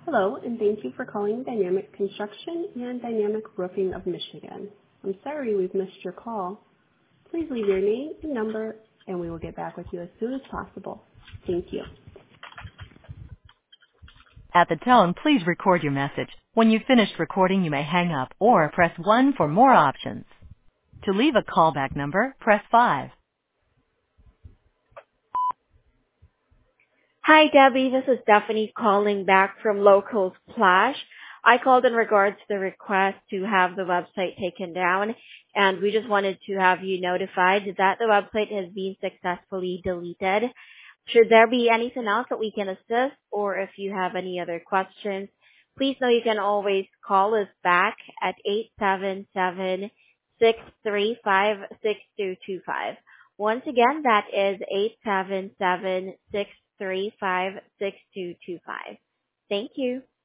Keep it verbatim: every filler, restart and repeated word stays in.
Hello, and thank you for calling Dynamic Construction and Dynamic Roofing of Michigan. I'm sorry we've missed your call. Please leave your name and number, and we will get back with you as soon as possible. Thank you. At the tone, please record your message. When you've finished recording, you may hang up or press one for more options. To leave a callback number, press five. Hi, Debbie. This is Stephanie calling back from Local Splash. I called in regards to the request to have the website taken down, and we just wanted to have you notified that the website has been successfully deleted. Should there be anything else that we can assist, or if you have any other questions, please know you can always call us back at eight seven seven, six three five, six two two five. Once again, that is eight seven seven, six three five, six two two five. Thank you.